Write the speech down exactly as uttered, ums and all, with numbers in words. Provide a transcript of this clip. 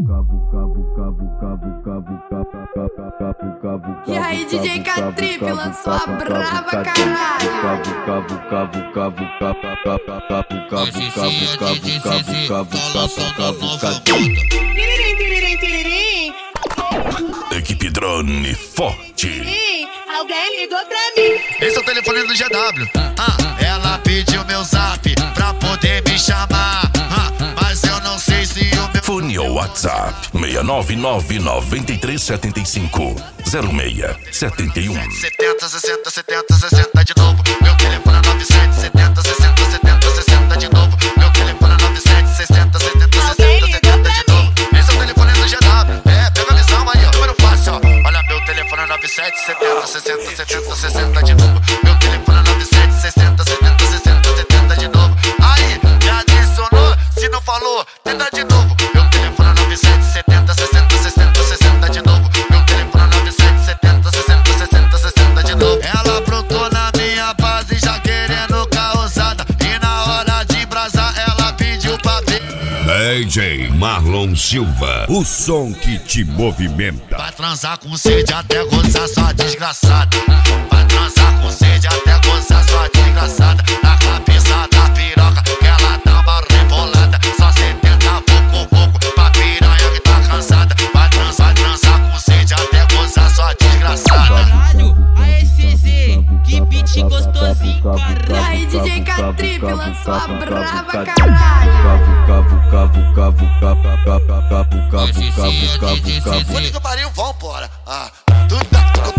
E aí, D J K-Trip lançou a braba, caralho. Equipe Drone forte. Sim, alguém ligou pra mim. Esse é o telefone do G W. Ah, ela pediu meu zap pra poder me chamar. Ah, mas eu não sei se o meu Fone ou WhatsApp seis nove nove nove três sete cinco zero seis sete um. setenta, sessenta, setenta, sessenta de novo. Meu telefone é nove sete setenta, sessenta, setenta, sessenta de novo. Meu telefone é nove sete sessenta, setenta, sessenta, setenta de novo. Esse é o telefone do G W. É, pega a visão aí, ó. Número fácil, ó. Olha, meu telefone é nove sete setenta, sessenta, setenta, sessenta de novo. Meu telefone é nove sete sessenta, setenta, sessenta, setenta de novo. Aí, já adicionou? Se não falou, tenta de novo. Meu telefone é nove sete setenta, sessenta, sessenta, sessenta de novo. Meu telefone é nove sete setenta, sessenta, sessenta, sessenta de novo. Ela brotou na minha base já querendo causada. E na hora de brasar ela pediu pra ver. D J Marlon Silva, o som que te movimenta. Vai transar com sede até gozar sua desgraçada. Vai transar com sede até gozar sua desgraçada. Na cabeça da piroca que ela dá uma rebolada. Só setenta pouco pouco pra piranha que tá cansada. Vai transar, vai transar com sede até gozar sua desgraçada. Caralho, a S Z, que beat gostosinho, E caralho. aí, D J K-Trip lançou a braba, caralho. Puta que pariu, vambora. Ah, tudo